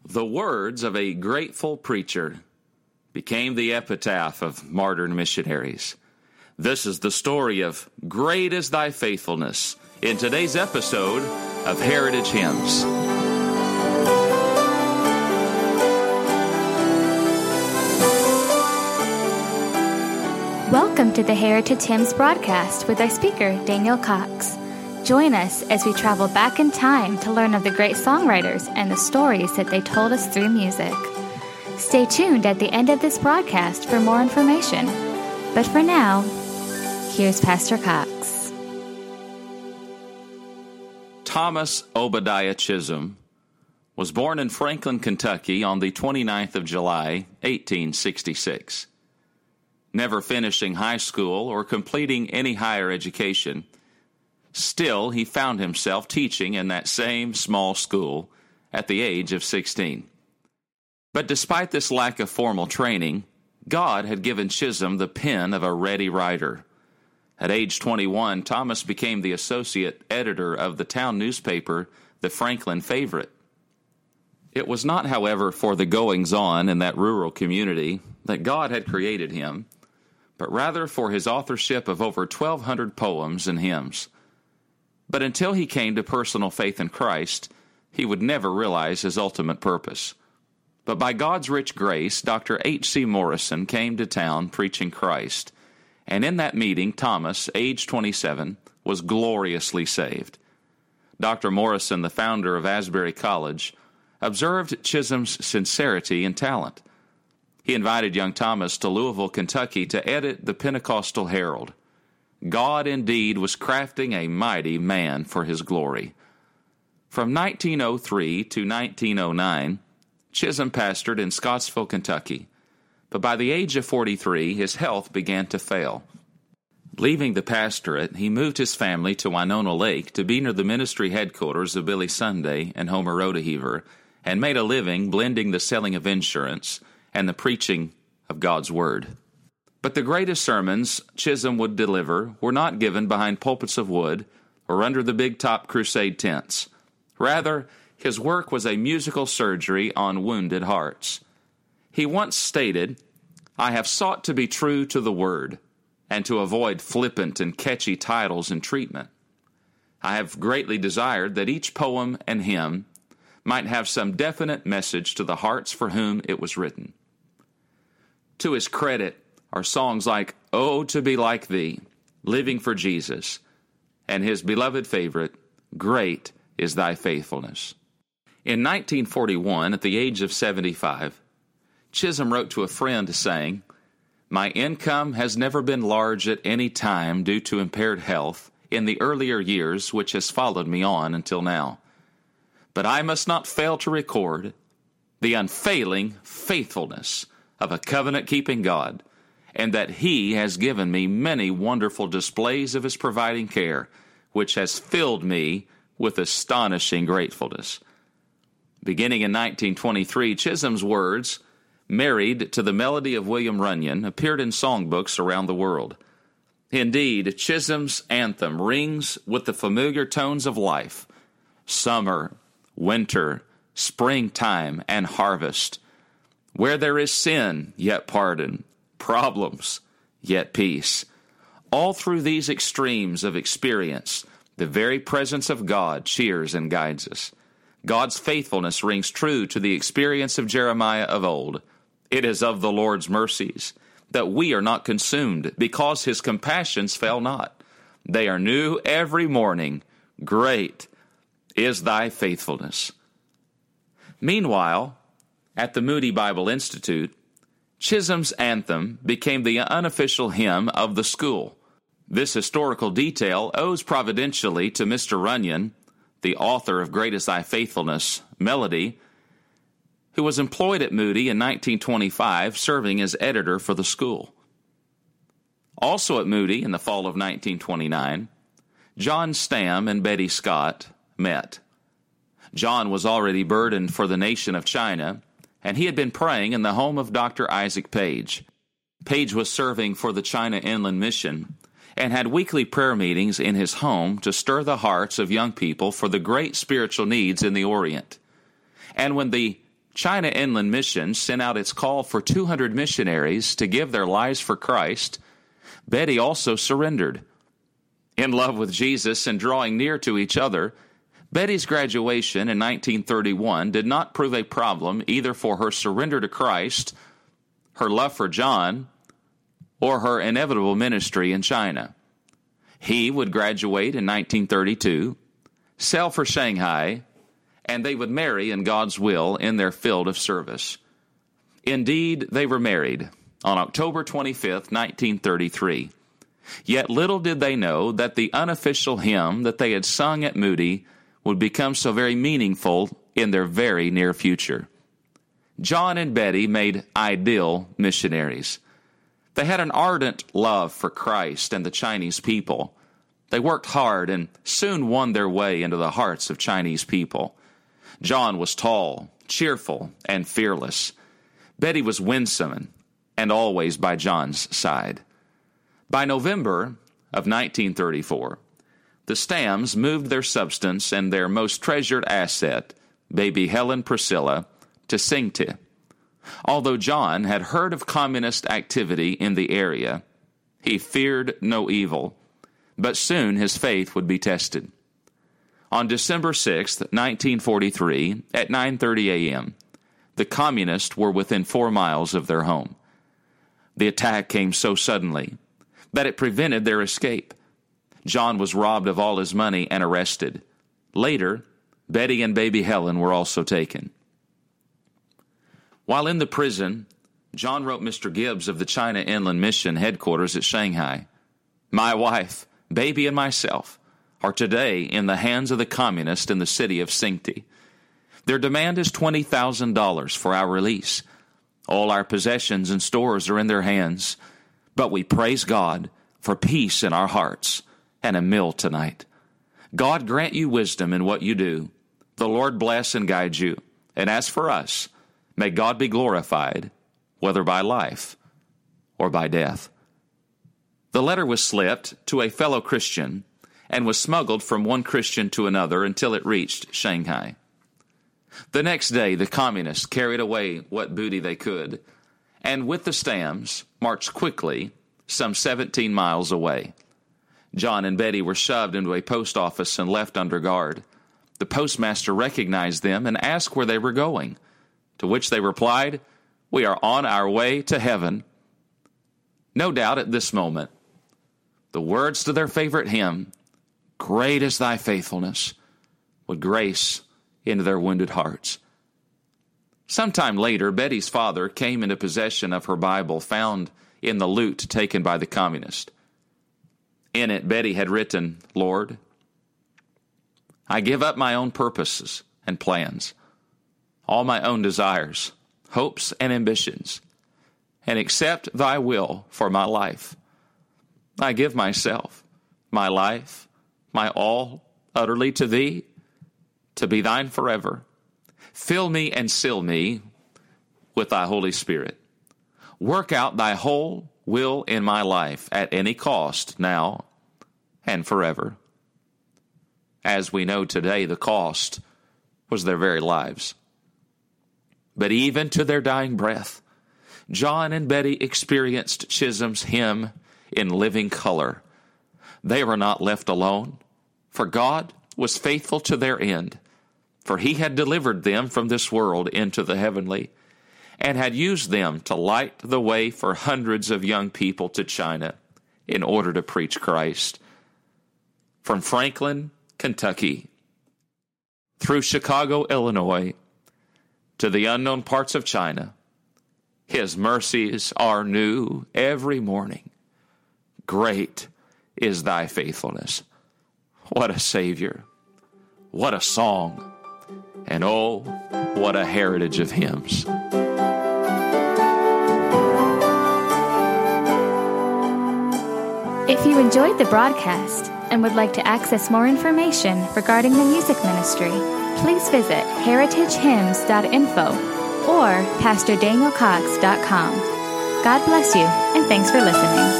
The words of a grateful preacher became the epitaph of modern missionaries. This is the story of Great is Thy Faithfulness in today's episode of Heritage Hymns. Welcome to the Heritage Hymns broadcast with our speaker, Daniel Cox. Join us as we travel back in time to learn of the great songwriters and the stories that they told us through music. Stay tuned at the end of this broadcast for more information. But for now, here's Pastor Cox. Thomas Obadiah Chisholm was born in Franklin, Kentucky on the 29th of July, 1866. Never finishing high school or completing any higher education, still he found himself teaching in that same small school at the age of 16. But despite this lack of formal training, God had given Chisholm the pen of a ready writer. At age 21, Thomas became the associate editor of the town newspaper, the Franklin Favorite. It was not, however, for the goings-on in that rural community that God had created him, but rather for his authorship of over 1,200 poems and hymns. But until he came to personal faith in Christ, he would never realize his ultimate purpose. But by God's rich grace, Dr. H.C. Morrison came to town preaching Christ, and in that meeting, Thomas, age 27, was gloriously saved. Dr. Morrison, the founder of Asbury College, observed Chisholm's sincerity and talent. He invited young Thomas to Louisville, Kentucky to edit the Pentecostal Herald. God indeed was crafting a mighty man for his glory. From 1903 to 1909, Chisholm pastored in Scottsville, Kentucky, but by the age of 43, his health began to fail. Leaving the pastorate, he moved his family to Winona Lake to be near the ministry headquarters of Billy Sunday and Homer Rodeheaver, and made a living blending the selling of insurance and the preaching of God's Word. But the greatest sermons Chisholm would deliver were not given behind pulpits of wood or under the big-top crusade tents. Rather, his work was a musical surgery on wounded hearts. He once stated, "I have sought to be true to the Word and to avoid flippant and catchy titles and treatment. I have greatly desired that each poem and hymn might have some definite message to the hearts for whom it was written." To his credit are songs like "Oh, to be like Thee," "Living for Jesus," and his beloved favorite, "Great is Thy Faithfulness." In 1941, at the age of 75, Chisholm wrote to a friend saying, "My income has never been large at any time due to impaired health in the earlier years which has followed me on until now. But I must not fail to record the unfailing faithfulness of a covenant-keeping God, and that He has given me many wonderful displays of His providing care, which has filled me with astonishing gratefulness." Beginning in 1923, Chisholm's words, married to the melody of William Runyon, appeared in songbooks around the world. Indeed, Chisholm's anthem rings with the familiar tones of life: summer, winter, springtime, and harvest. Where there is sin, yet pardon. Problems, yet peace. All through these extremes of experience, the very presence of God cheers and guides us. God's faithfulness rings true to the experience of Jeremiah of old. It is of the Lord's mercies that we are not consumed, because His compassions fail not. They are new every morning. Great is Thy faithfulness. Meanwhile, at the Moody Bible Institute, Chisholm's anthem became the unofficial hymn of the school. This historical detail owes providentially to Mr. Runyon, the author of Great is Thy Faithfulness melody, who was employed at Moody in 1925, serving as editor for the school. Also at Moody in the fall of 1929, John Stam and Betty Scott met. John was already burdened for the nation of China, and he had been praying in the home of Dr. Isaac Page. Page was serving for the China Inland Mission and had weekly prayer meetings in his home to stir the hearts of young people for the great spiritual needs in the Orient. And when the China Inland Mission sent out its call for 200 missionaries to give their lives for Christ. Betty also surrendered. In love with Jesus and drawing near to each other, Betty's graduation in 1931 did not prove a problem either for her surrender to Christ, her love for John, or her inevitable ministry in China. He would graduate in 1932, sail for Shanghai, and they would marry in God's will in their field of service. Indeed, they were married on October 25th, 1933. Yet little did they know that the unofficial hymn that they had sung at Moody would become so very meaningful in their very near future. John and Betty made ideal missionaries. They had an ardent love for Christ and the Chinese people. They worked hard and soon won their way into the hearts of Chinese people. John was tall, cheerful, and fearless. Betty was winsome and always by John's side. By November of 1934, the Stams moved their substance and their most treasured asset, baby Helen Priscilla, to Tsingteh. Although John had heard of communist activity in the area, he feared no evil, but soon his faith would be tested. On December 6, 1943, at 9:30 a.m., the communists were within 4 miles of their home. The attack came so suddenly that it prevented their escape. John was robbed of all his money and arrested. Later, Betty and baby Helen were also taken. While in the prison, John wrote Mr. Gibbs of the China Inland Mission headquarters at Shanghai, "My wife, baby, and myself are today in the hands of the communists in the city of Tsingteh. Their demand is $20,000 for our release. All our possessions and stores are in their hands, but we praise God for peace in our hearts and a meal tonight. God grant you wisdom in what you do. The Lord bless and guide you. And as for us, may God be glorified, whether by life or by death." The letter was slipped to a fellow Christian and was smuggled from one Christian to another until it reached Shanghai. The next day, the communists carried away what booty they could, and with the Stams, marched quickly some 17 miles away. John and Betty were shoved into a post office and left under guard. The postmaster recognized them and asked where they were going, to which they replied, "We are on our way to heaven." No doubt at this moment, the words to their favorite hymn, "Great is thy faithfulness," would grace into their wounded hearts. Sometime later, Betty's father came into possession of her Bible found in the loot taken by the communists. In it, Betty had written, "Lord, I give up my own purposes and plans, all my own desires, hopes, and ambitions, and accept thy will for my life. I give myself, my life, my all, utterly to thee, to be thine forever. Fill me and seal me with thy Holy Spirit. Work out thy whole will in my life at any cost, now and forever." As we know today, the cost was their very lives. But even to their dying breath, John and Betty experienced Chisholm's hymn in living color. They were not left alone, for God was faithful to their end, for he had delivered them from this world into the heavenly, and had used them to light the way for hundreds of young people to China in order to preach Christ. From Franklin, Kentucky, through Chicago, Illinois, to the unknown parts of China, his mercies are new every morning. Great is thy faithfulness. What a Savior, what a song, and oh, what a heritage of hymns. If you enjoyed the broadcast and would like to access more information regarding the music ministry, please visit heritagehymns.info or PastorDanielCox.com. God bless you, and thanks for listening.